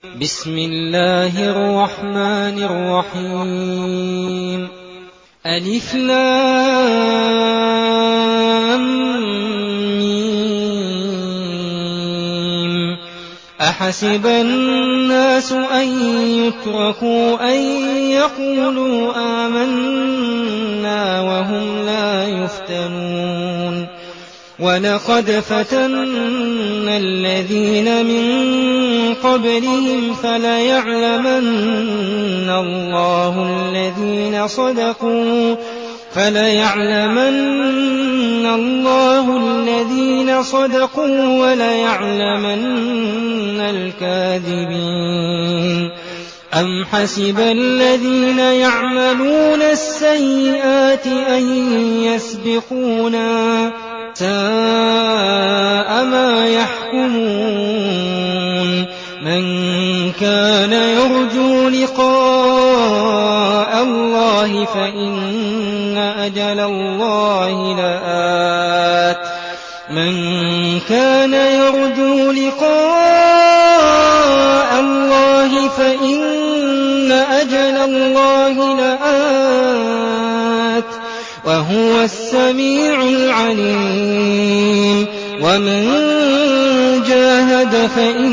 بسم الله الرحمن الرحيم ألف لام ميم أحسب الناس أن يتركوا أن يقولوا آمنا وهم لا يفتنون ولقد فتنا الذين من قبلهم فليعلمن الله الذين صدقوا وليعلمن الكاذبين أم حسب الذين يعملون السيئات أن يسبقونا ساء ما يحكمون من كان يرجو لقاء الله فإن أجل الله لآت وهو السميع العليم ومن جاهد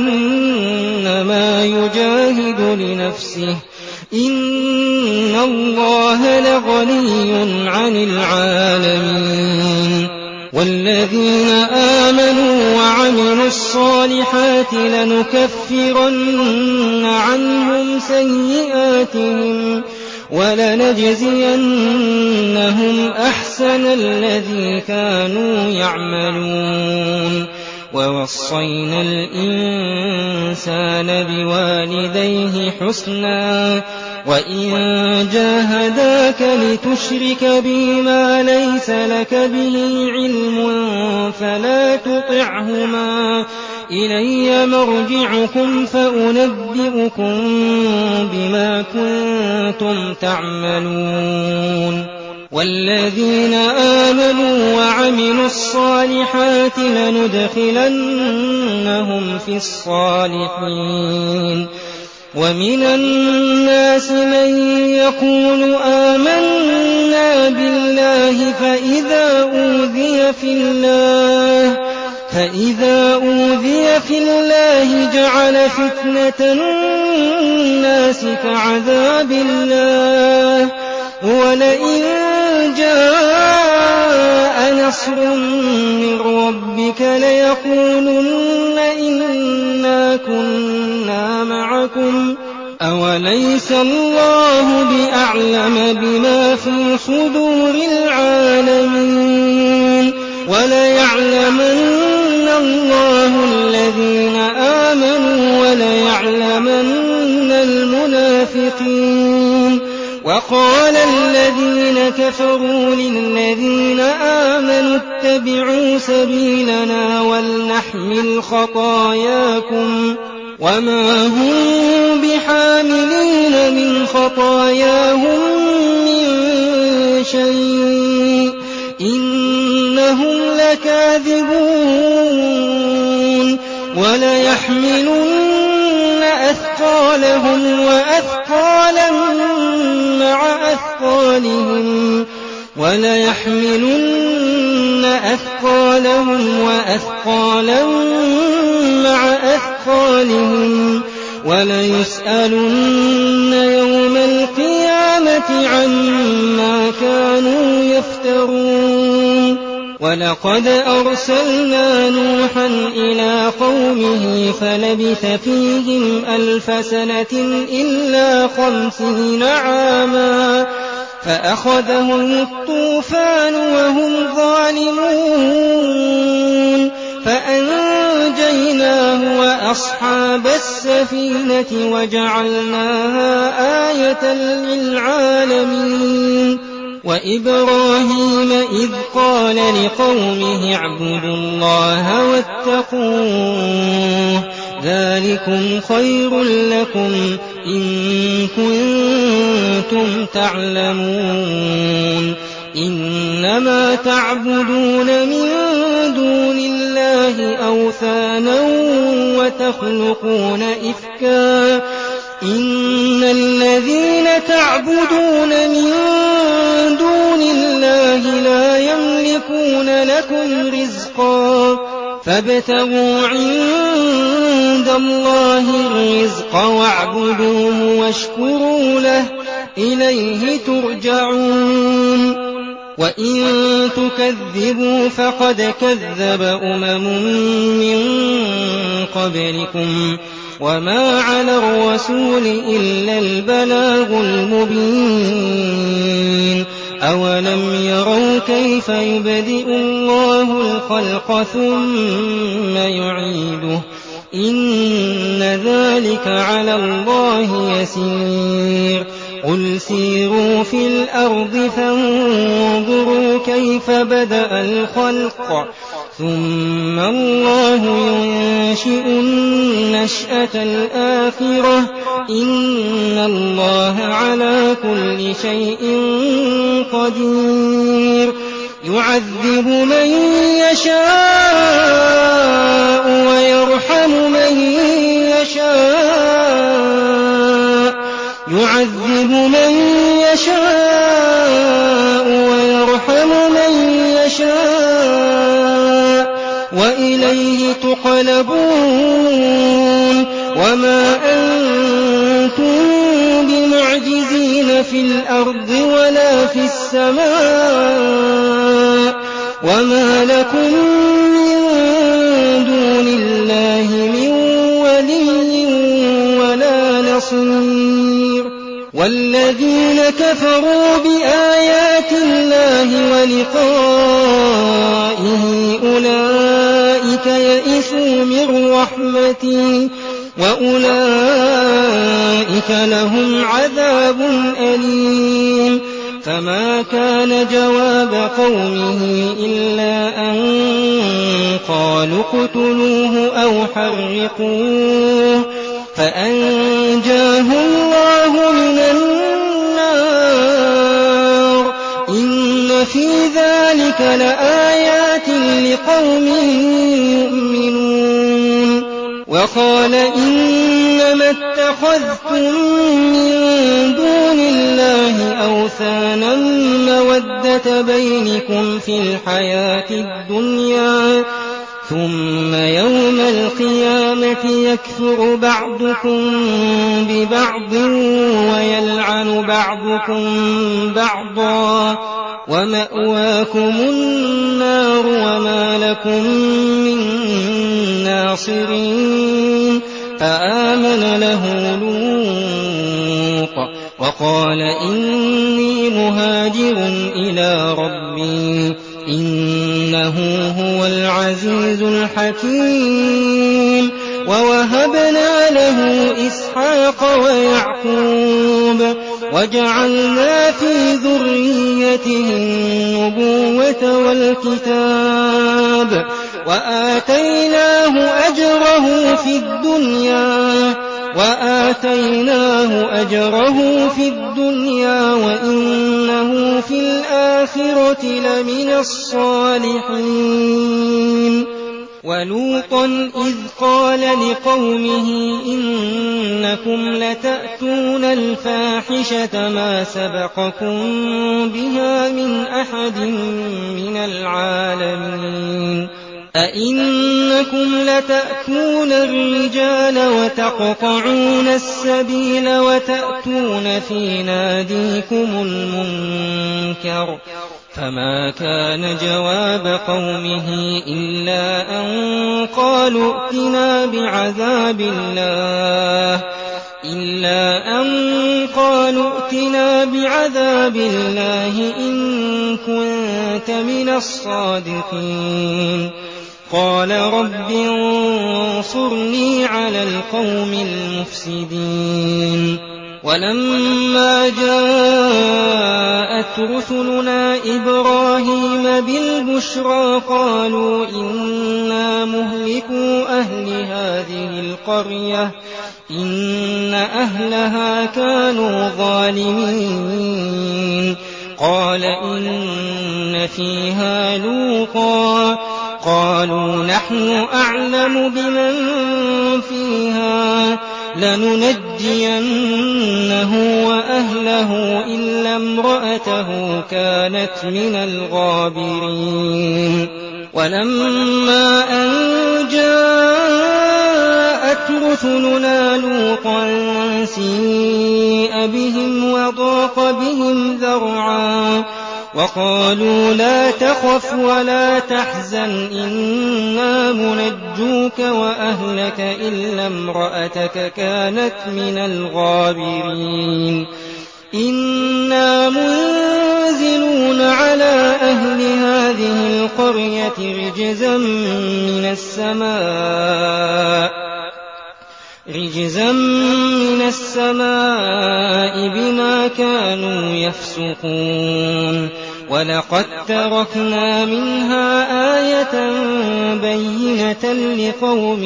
فإنما يجاهد لنفسه إن الله لغني عن العالمين والذين آمنوا وعملوا الصالحات لنكفرن عنهم سيئاتهم ولنجزينهم أحسن الذي كانوا يعملون ووصينا الإنسان بوالديه حسنا وإن جاهداك لتشرك بي ما ليس لك به علم فلا تطعهما إلي مرجعكم فأنبئكم بما كنتم تعملون والذين آمنوا وعملوا الصالحات لندخلنهم في الصالحين ومن الناس من يقول آمنا بالله فإذا أوذي في الله جعل فتنة الناس كعذاب الله ولئن جاء نصر من ربك ليقولن إنا كنا معكم أوليس الله بأعلم بما في صدور العالمين وليعلمن الله الذين آمنوا وليعلمن المنافقين وقال الذين كفروا للذين آمنوا اتبعوا سبيلنا ولنحمل خطاياكم وما هم بحاملين من خطاياهم من شيء إنهم لكاذبون وليحملن أثقالهم وأثقالا مع أثقالهم وليسألن يوم القيامة عما كانوا يفترون ولقد أرسلنا نوحا إلى قومه فلبث فيهم 1000 سنة إلا 50 عاما فأخذهم الطوفان وهم ظالمون فأنجيناه وأصحاب السفينة وجعلناها آية للعالمين وإبراهيم إذ قال لقومه اعبدوا الله واتقوه ذلكم خير لكم إن كنتم تعلمون إنما تعبدون من دون الله أوثانا وتخلقون إفكا إن الذين تعبدون من دون الله لا يملكون لكم رزقا فابتغوا عند الله الرزق واعبدوه واشكروا له إليه ترجعون وإن تكذبوا فقد كذب من قبلكم وما على الرسول إلا البلاغ المبين أولم يروا كيف يبدئ الله الخلق ثم يعيده إن ذلك على الله يسير قل سيروا في الأرض فانظروا كيف بدأ الخلق ثم الله ينشئ النشأة الآخرة إن الله على كل شيء قدير يعذب من يشاء ويرحم من يشاء يعذب من يشاء ويرحم من يشاء وإليه تقلبون وما أنتم بمعجزين في الأرض ولا في السماء وما لكم من دون الله من ولي ولا نصير والذين كفروا بآيات الله ولقائه أولئك يئسوا من رحمتي وأولئك لهم عذاب أليم فما كان جواب قومه إلا أن قالوا اقتلوه أو حرقوه فأنجاه الله من النار إن في ذلك لآيات لقوم يؤمنون وقال إنما اتخذتم من دون الله أوثانا مودة بينكم في الحياة الدنيا ثم يوم القيامة يكفر بعضكم ببعض ويلعن بعضكم بعضا ومأواكم النار وما لكم من ناصرين فآمن له لوط وقال إني مهاجر إلى ربي إنه هو العزيز الحكيم ووهبنا له إسحاق ويعقوب وجعلنا في ذريته النبوة والكتاب وآتيناه أجره في الدنيا وإنه في الآخرة لمن الصالحين ولوطا إذ قال لقومه إنكم لتأتون الفاحشة ما سبقكم بها من أحد من العالمين أئنكم لتأتون الرجال وتقطعون السبيل وتأتون في ناديكم المنكر فما كان جواب قومه إلا أن قالوا ائتنا بعذاب الله إن كنت من الصادقين قال رب انصرني على القوم المفسدين ولما جاءت رسلنا إبراهيم بالبشرى قالوا إنا مهلكو أهل هذه القرية إن أهلها كانوا ظالمين قال إن إن فيها لوطا قالوا نحن أعلم بمن فيها لننجينه وأهله إلا امرأته كانت من الغابرين ولما أن جاءت رسلنا لوطا سيء بهم وضاق بهم ذرعا وقالوا لا تخف ولا تحزن إنا منجوك وأهلك إلا امرأتك كانت من الغابرين إنا منزلون على أهل هذه القرية رجزا من السماء بما كانوا يفسقون ولقد تركنا منها آية بينة لقوم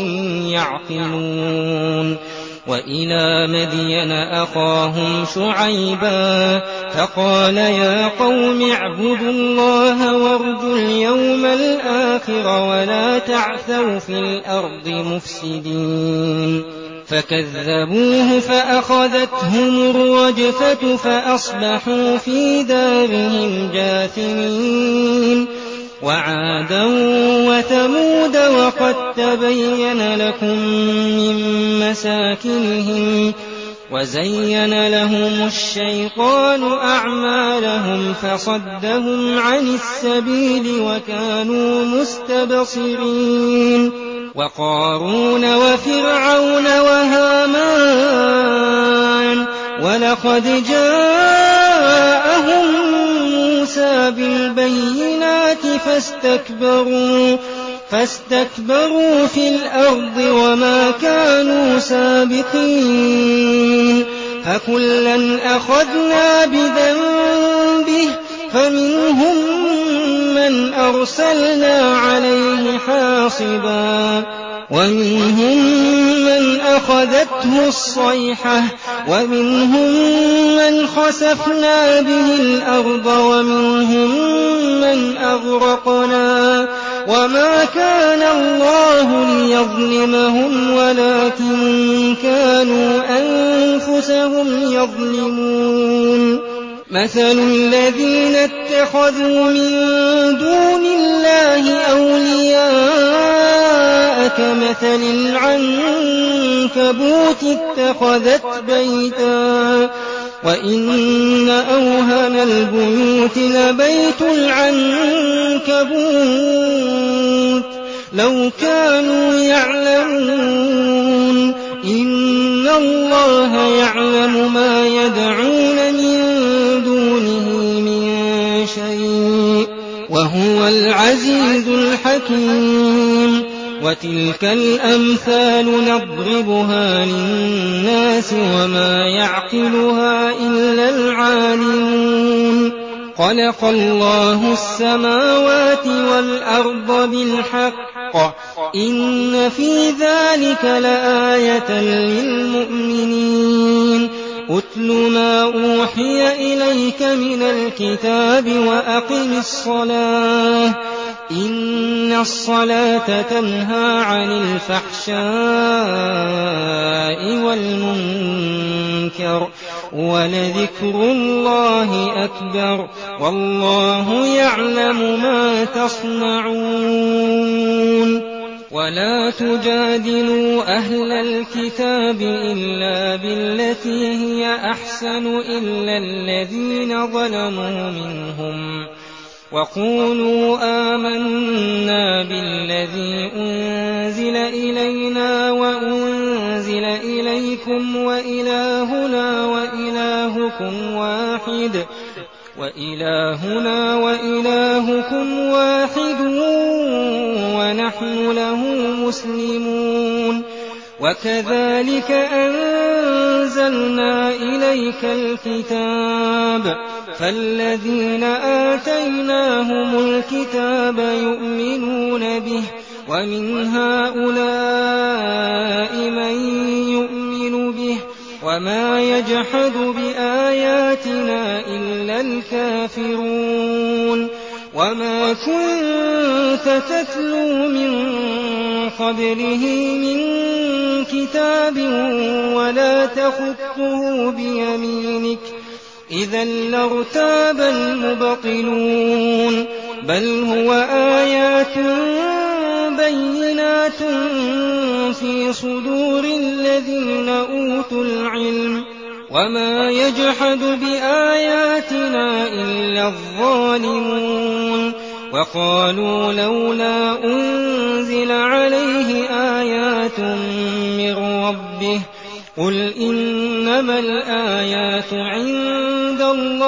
يعقلون وإلى مدين أخاهم شعيبا فقال يا قوم اعبدوا الله وارجوا اليوم الآخر ولا تعثوا في الأرض مفسدين فكذبوه فأخذتهم الرجفة فأصبحوا في دارهم جاثمين وعادا وثمود وقد تبين لكم من مساكنهم وزين لهم الشيطان أعمالهم فصدهم عن السبيل وكانوا مستبصرين وقارون وفرعون وهامان ولقد جاءهم موسى بالبينات فاستكبروا في الأرض وما كانوا سابقين فكلا أخذنا بذنبه فمنهم من أرسلنا عليه حاصبا ومنهم من أخذته الصيحة ومنهم من خسفنا به الأرض ومنهم من أغرقنا وما كان الله ليظلمهم ولكن كانوا أنفسهم يظلمون مثل الذين اتخذوا من دون الله أولياء كمثل العنكبوت اتخذت بيتا وإن أوهن البيوت لبيت العنكبوت لو كانوا يعلمون إن الله يعلم ما يدعون من دونه من شيء وهو العزيز الحكيم وتلك الأمثال نضربها للناس وما يعقلها إلا العالمون خلق الله السماوات والأرض بالحق إن في ذلك لآية للمؤمنين أتل ما أوحي إليك من الكتاب وأقم الصلاة إن الصلاة تنهى عن الفحشاء والمنكر ولذكر الله أكبر والله يعلم ما تصنعون ولا تجادلوا أهل الكتاب إلا بالتي هي أحسن إلا الذين ظلموا منهم وقولوا آمنا بالذي أنزل إلينا وأنزل إليكم وإلهنا وإلهكم واحد ونحن له مسلمون وكذلك أنزلنا إليك الكتاب فالذين آتيناهم الكتاب يؤمنون به ومن هؤلاء من يؤمن به وما يجحد بآياتنا إلا الكافرون وما كنت تتلو من قبله من كتاب ولا تخطه بيمينك إذا لارتاب المبطلون بل هو آيات بينات في صدور الذين أوتوا العلم وما يجحد بآياتنا إلا الظالمون وقالوا لولا أنزل عليه آيات من ربه قل إنما الآيات عند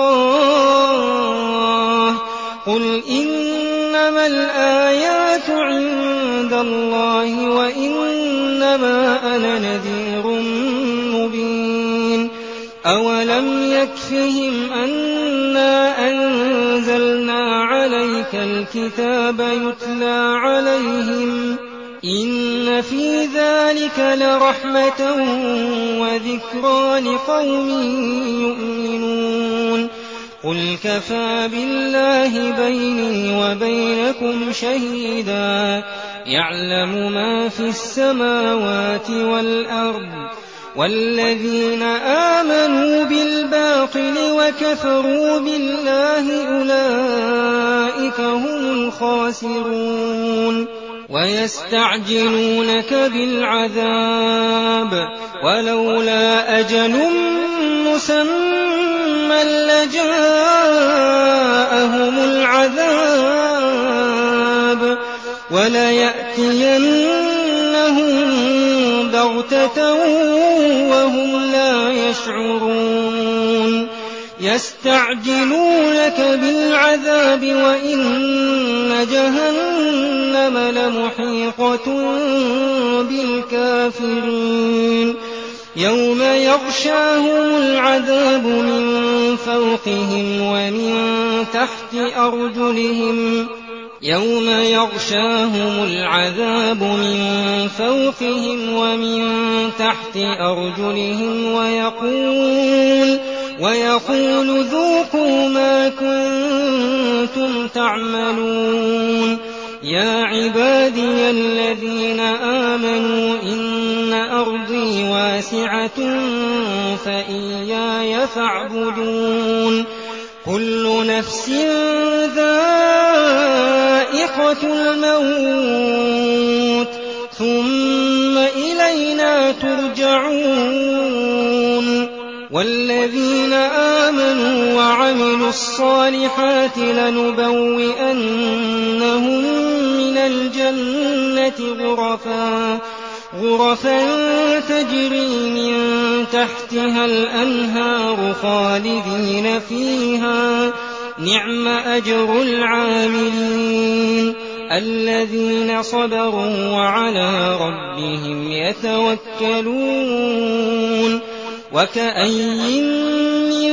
الله وإنما أنا نذير مبين أولم يكفهم أنا أنزلنا عليك الكتاب يتلى عليهم إن في ذلك لرحمة وذكرى لقوم يؤمنون قل كفى بالله بيني وبينكم شهيدا يعلم ما في السماوات والأرض والذين آمنوا بالباطل وكفروا بالله أولئك هم الخاسرون ويستعجلونك بالعذاب ولولا أجل مسمى لجاءهم العذاب وليأتينهم بغتة وهم لا يشعرون يستعجلونك بالعذاب وإن جهنم لمحيطة بالكافرين يوم يغشاهم العذاب من فوقهم ومن تحت أرجلهم ويقول ذوقوا ما كنتم تعملون يا عبادي الذين آمنوا إن أرضي واسعة فإياي فاعبدون كل نفس ذائقة الموت ثم إلينا ترجعون والذين آمنوا وعملوا الصالحات لنبوئنهم من الجنة غرفا تجري من تحتها الأنهار خالدين فيها نعم أجر العاملين الذين صبروا وعلى ربهم يتوكلون وكأين من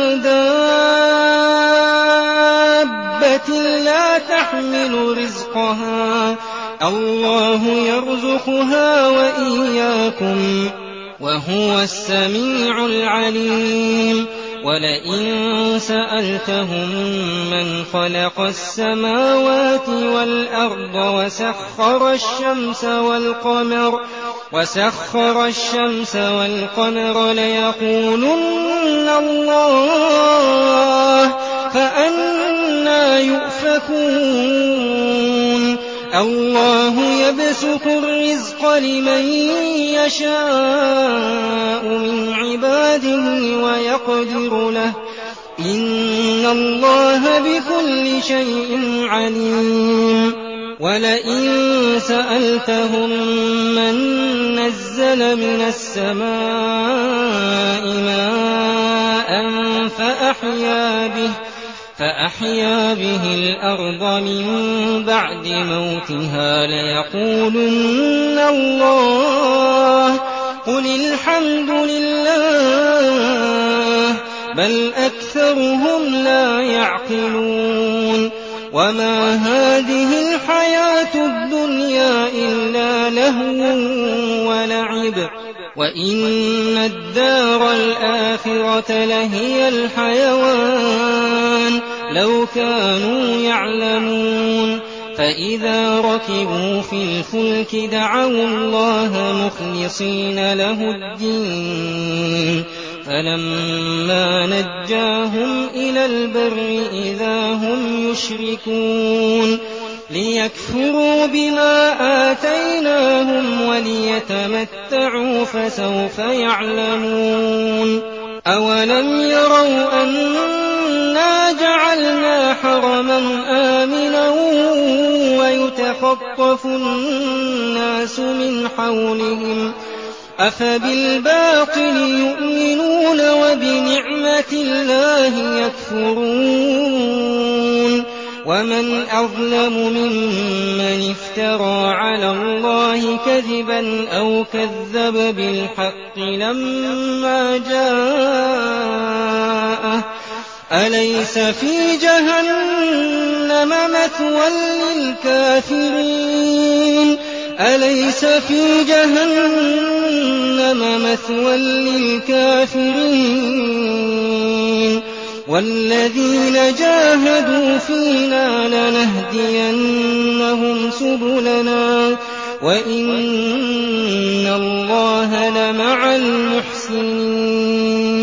دابة لا تحمل رزقها الله يرزقها وإياكم وهو السميع العليم ولئن سألتهم من خلق السماوات والأرض وسخر الشمس والقمر ليقولن الله فأنى يؤفكون الله يبسط الرزق لمن يشاء من عباده ويقدر له إن الله بكل شيء عليم ولئن سألتهم من نزل من السماء ماء فأحيا به الأرض من بعد موتها ليقولن الله قل الحمد لله بل أكثرهم لا يعقلون وما هذه الحياة الدنيا إلا لهو ولعب وإن الدار الآخرة لهي الحيوان لَوْ كَانُوا يَعْلَمُونَ فَإِذَا رَكِبُوا فِي الْفُلْكِ دَعَوُا اللَّهَ مُخْلِصِينَ لَهُ الدِّينَ فَلَمَّا نَجَّاهُمْ إِلَى الْبَرِّ إِذَا هُمْ يُشْرِكُونَ لِيَكْفُرُوا بِمَا آتَيْنَاهُمْ وَلِيَتَمَتَّعُوا فَسَوْفَ يَعْلَمُونَ أَوَلَمْ يَرَوْا أَنَّا جَعَلْنَا حَرَمًا آمِنًا وَيُتَخَطَّفُ النَّاسُ مِنْ حَوْلِهِمْ أَفَبِالْبَاطِلِ يُؤْمِنُونَ وَبِنِعْمَةِ اللَّهِ يَكْفُرُونَ وَمَنْ أَظْلَمُ مِمَّنِ افْتَرَىٰ عَلَى اللَّهِ كَذِبًا أَوْ كَذَّبَ بِالْحَقِّ لَمَّا جَاءَهُ ۚ أَلَيْسَ فِي جَهَنَّمَ مَثْوًى لِّلْكَافِرِينَ وَالَّذِينَ جَاهَدُوا فِينَا لَنَهْدِيَنَّهُمْ سُبُلَنَا وَإِنَّ اللَّهَ لَمَعَ الْمُحْسِنِينَ